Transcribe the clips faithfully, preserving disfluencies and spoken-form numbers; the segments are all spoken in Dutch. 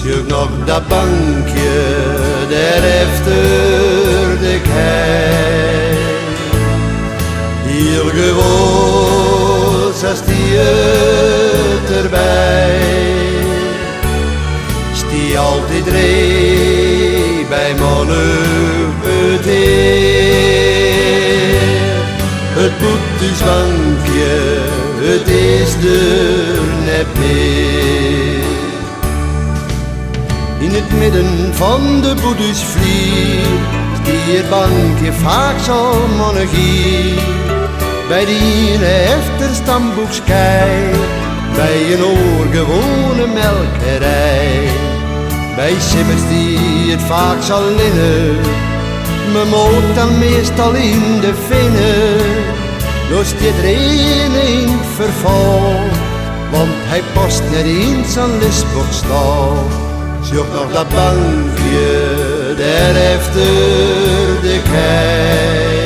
Zoek nog dat bankje daar efter de kei. Hier gewoon als die het erbij. Stie altijd ree bij mannen het heer. Het boetesbankje, het is er net meer. In het midden van de boedesvlier die het bankje vaak zal monarchie. Bij die ene efter stamboekskei, bij een oorgewone melkerij. Bij simmers die het vaak zal linnen, me moot dan meestal in de vinnen. Los dit er een in verval, want hij past net in zijn listboekstal. Zoek nog dat bankje daar efter de kei.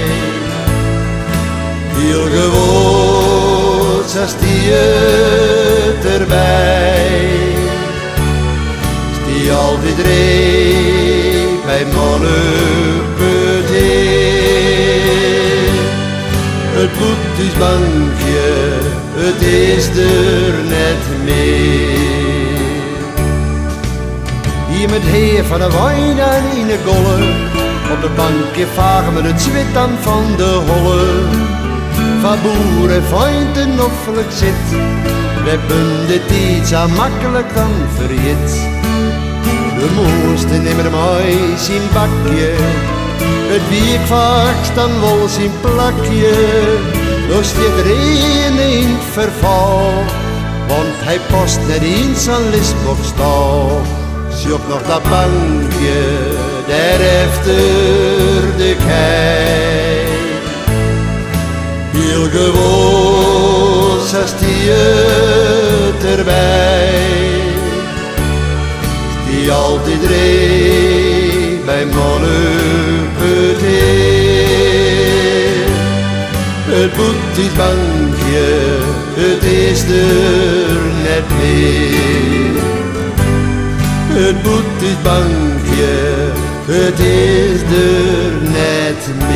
Heel gewoon als die het erbij. Stie altijd ree bij mannen het heer. Het boetesbankje, het is er net meer. Hier met heer van de wijn en in de golle, op de bankje vagen met het zwit aan van de holle. Van boeren fijn te noffelijk zit, we hebben dit iets aan makkelijk dan verjit. We moesten nimmer mooi zien bakje, het wiek vaak staan wel zien plakje. Dus dit er een in verval, want hij past net in zijn listboekstal. Zoek nog dat bankje daar efter de kei. Heel gewoon als die het erbij. Die altijd ree bij mannen het heer. Het boetesbankje, het is er net meer. Het boetesbankje, het is er net meer.